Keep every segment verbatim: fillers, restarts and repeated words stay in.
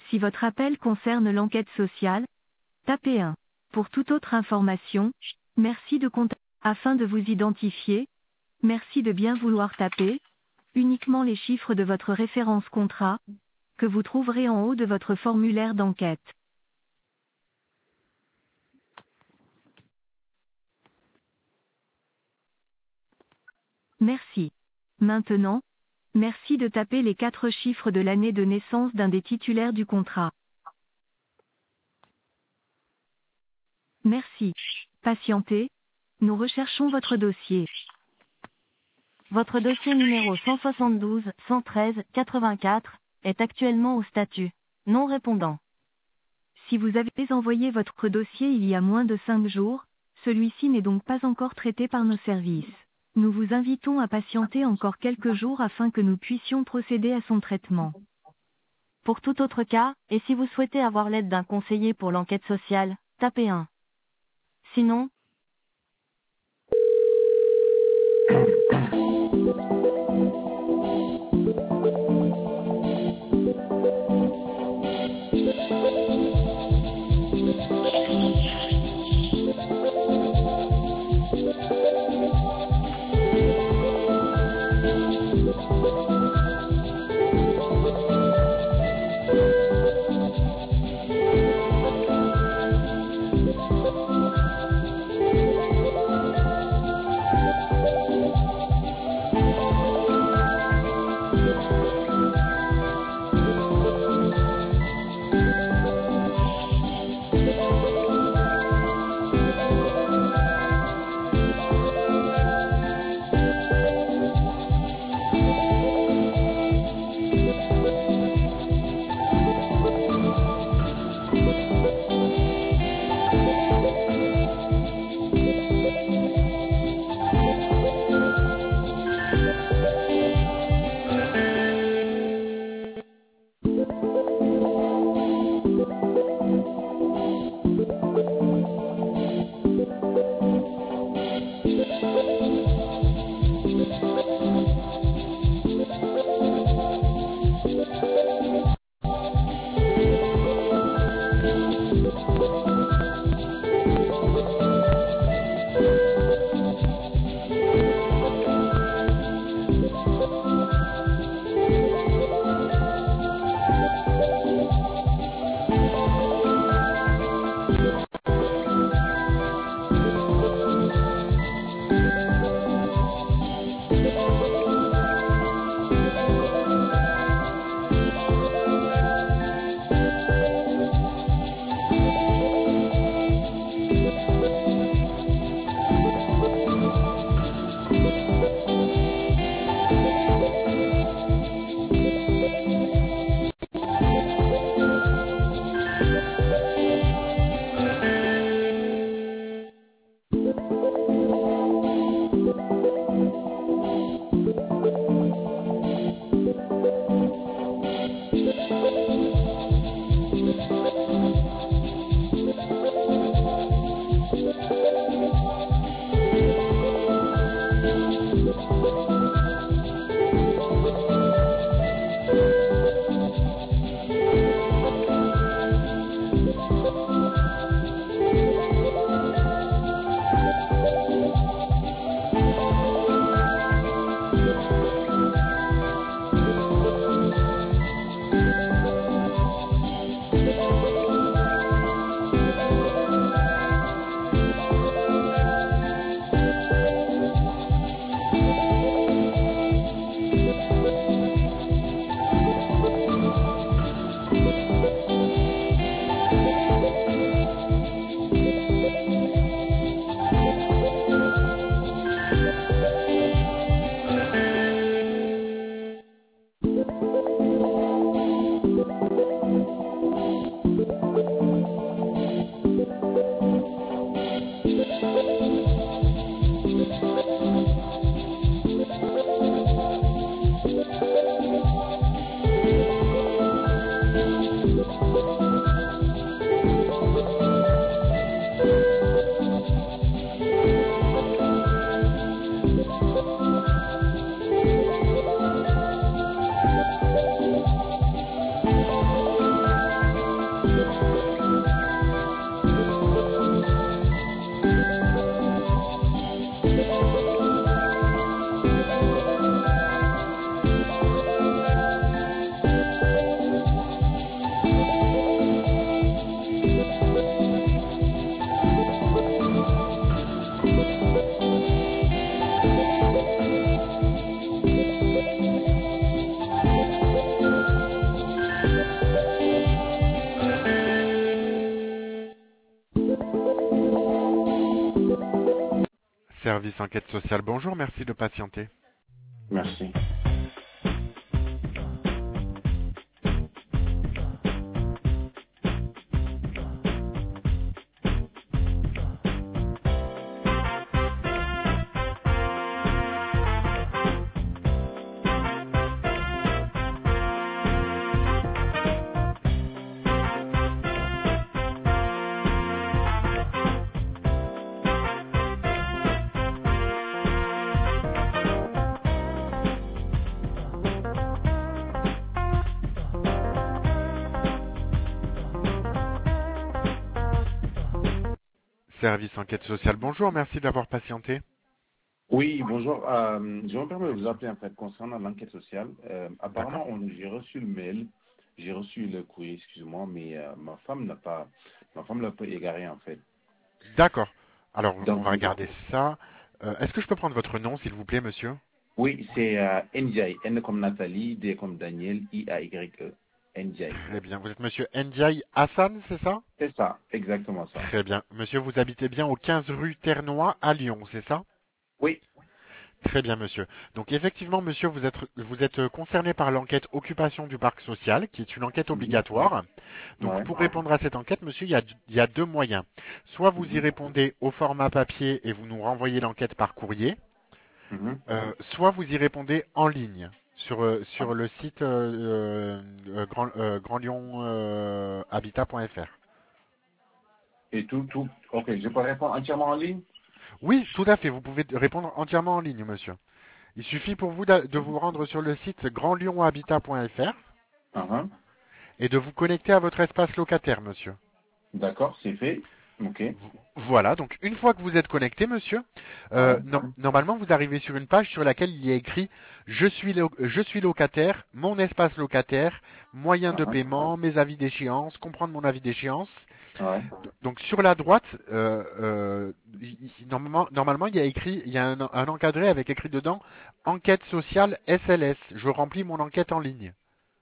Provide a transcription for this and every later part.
Si votre appel concerne l'enquête sociale, tapez un. Pour toute autre information, merci de contacter. Afin de vous identifier, merci de bien vouloir taper uniquement les chiffres de votre référence contrat, que vous trouverez en haut de votre formulaire d'enquête. Merci. Maintenant, merci de taper les quatre chiffres de l'année de naissance d'un des titulaires du contrat. Merci. Patientez, nous recherchons votre dossier. Votre dossier numéro cent soixante-douze cent treize quatre-vingt-quatre est actuellement au statut non répondant. Si vous avez envoyé votre dossier il y a moins de cinq jours, celui-ci n'est donc pas encore traité par nos services. Nous vous invitons à patienter encore quelques jours afin que nous puissions procéder à son traitement. Pour tout autre cas, et si vous souhaitez avoir l'aide d'un conseiller pour l'enquête sociale, tapez un. Sinon, Service enquête sociale, bonjour, merci de patienter. Merci. Service enquête sociale, bonjour, merci d'avoir patienté. Oui, bonjour. Euh, je me permets de vous appeler en fait concernant l'enquête sociale. Euh, D'accord. apparemment, on- j'ai reçu le mail, j'ai reçu le courrier, excusez-moi, mais euh, ma femme n'a pas, ma femme l'a pas égaré en fait. D'accord. Alors, on Donc, va regarder ça. Euh, Est-ce que je peux prendre votre nom, s'il vous plaît, monsieur? oui, c'est euh, N J I, N comme Nathalie, D comme Daniel, I A Y E, N J I. Très bien. Vous êtes monsieur Ndiaye Hassan, c'est ça? C'est ça, exactement ça. Très bien. Monsieur, vous habitez bien au quinze rue Ternois à Lyon, c'est ça? Oui. Très bien, monsieur. Donc, effectivement, monsieur, vous êtes, vous êtes concerné par l'enquête occupation du parc social, qui est une enquête Mhm. obligatoire. Donc, Ouais. pour répondre à cette enquête, monsieur, il y a, il y a deux moyens. Soit vous y Mhm. répondez au format papier et vous nous renvoyez l'enquête par courrier, Mhm. euh, soit vous y répondez en ligne sur, euh, sur le site euh, euh, grand, euh, grandlyonhabitat point F R. Et tout, tout. Ok, je peux répondre entièrement en ligne? Oui, tout à fait. Vous pouvez répondre entièrement en ligne, monsieur. Il suffit pour vous d'a- de vous rendre sur le site grandlyonhabitat point F R Uh-huh. et de vous connecter à votre espace locataire, monsieur. D'accord, c'est fait. Ok. Voilà, donc une fois que vous êtes connecté, monsieur, Ouais. euh, no- normalement vous arrivez sur une page sur laquelle il y a écrit je suis, lo- je suis locataire, mon espace locataire, moyens de Uh-huh. paiement, mes avis d'échéance, comprendre mon avis d'échéance. Ouais. Donc sur la droite, euh, euh, il- il- normalement, normalement il y a écrit, il y a un, un encadré avec écrit dedans enquête sociale S L S. Je remplis mon enquête en ligne.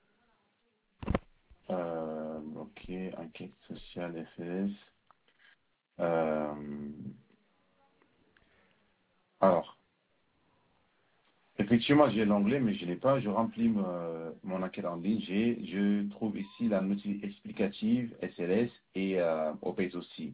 Euh, ok, enquête sociale F S. Euh, alors, effectivement, j'ai l'onglet, mais je l'ai pas. Je remplis me- mon enquête en ligne. J'ai, je trouve ici la notice explicative, S L S et euh, O P E S aussi.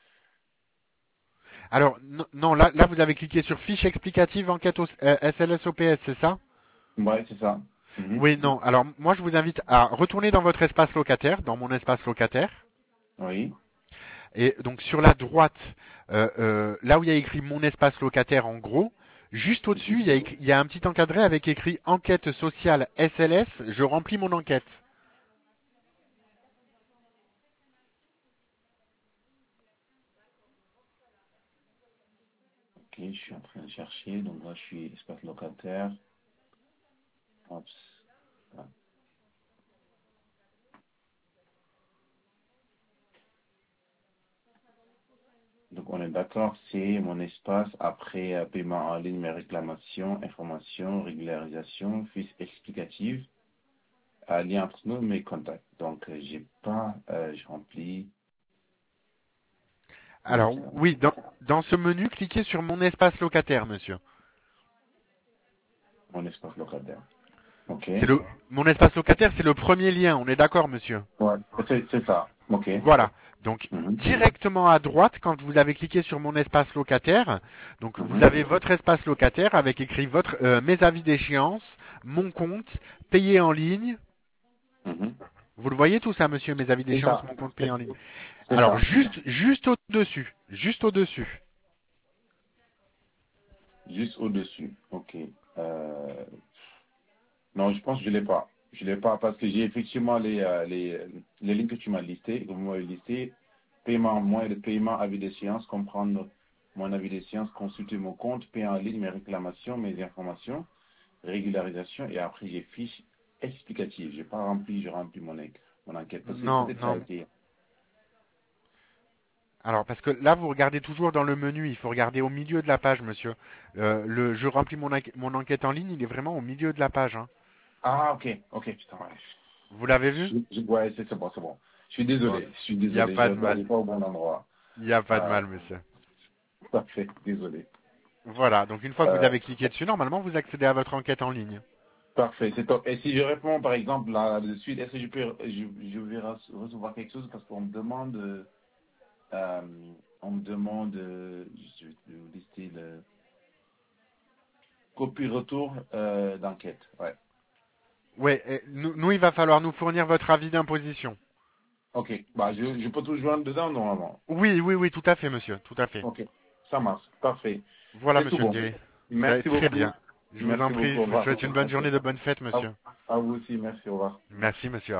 Alors non, non, là, là vous avez cliqué sur fiche explicative enquête au- euh, S L S O P S, c'est ça? Ouais, c'est ça. Mhm. Oui, non. Alors, moi, je vous invite à retourner dans votre espace locataire, dans mon espace locataire. Oui. Et donc, sur la droite, euh, euh, là où il y a écrit mon espace locataire, en gros, juste au-dessus, il y a, écrit- il y a un petit encadré avec écrit enquête sociale S L S. Je remplis mon enquête. Ok, je suis en train de chercher. Donc là, je suis espace locataire. Hop. Ah. Donc on est d'accord, c'est mon espace après euh, paiement en ligne, mes réclamations, informations, régularisation, fiche explicative. Euh, lien entre nous, mes contacts. Donc, euh, j'ai pas, euh, je remplis mon Alors, espace, oui, dans, dans ce menu, cliquez sur mon espace locataire, monsieur. mon espace locataire. Ok. C'est le, mon espace locataire, c'est le premier lien. On est d'accord, monsieur? Ouais, c'est c'est ça. Ok. Voilà. Donc Mhm. directement à droite, quand vous avez cliqué sur mon espace locataire, donc vous Mhm. avez votre espace locataire avec écrit votre euh, mes avis d'échéance, mon compte, payer en ligne. Mhm. Vous le voyez tout ça, monsieur, mes avis C'est d'échéance, ça. mon compte payé C'est en ligne. c'est Alors ça. juste juste au dessus, juste au dessus. Juste au-dessus. Ok. Euh, non, je pense que je l'ai pas. Je l'ai pas parce que j'ai effectivement les, euh, les, les lignes que tu m'as listées, que vous m'avez listées. Paiement, moyen de paiement, avis d'échéance, comprendre mon avis d'échéance, consulter mon compte, payer en ligne, mes réclamations, mes informations, régularisation, et après j'ai fiche explicative. J'ai pas rempli, je remplis mon, en- mon enquête. Parce que Non, peut-être ça a non. été. Alors parce que là vous regardez toujours dans le menu, il faut regarder au milieu de la page, monsieur. Euh, le je remplis mon, enquête- mon enquête en ligne, il est vraiment au milieu de la page. Hein. Ah, ok, ok, putain, ouais. Vous l'avez vu? Je- je- ouais, c'est c'est bon, c'est bon. Je suis Bon, désolé, je suis il n'y a désolé, pas je de mal. regardais pas au bon endroit. Il n'y a pas de Euh, mal, monsieur. parfait, désolé. Voilà, donc une fois que vous Euh, avez cliqué dessus, normalement vous accédez à votre enquête en ligne. Parfait, c'est top. Et si je réponds, par exemple, là, de suite, est-ce que je peux, je, je vais rece- recevoir quelque chose parce qu'on me demande, euh, euh, on me demande, euh, je vais vous lister le copie retour euh, d'enquête. Ouais. Ouais, et nous, nous, il va falloir nous fournir votre avis d'imposition. Ok. Bah, je, je peux tout joindre dedans normalement. Oui, oui, oui, tout à fait, monsieur, tout à fait. Ok. Ça marche. Parfait. Voilà, C'est tout monsieur bon. Ndiaye. Ben, Merci très beaucoup. bien. Je vous en Merci beaucoup. prie, Au je vous revoir. souhaite une bonne journée de bonnes fêtes, À, monsieur. à vous aussi. Merci. Au revoir. Merci, monsieur.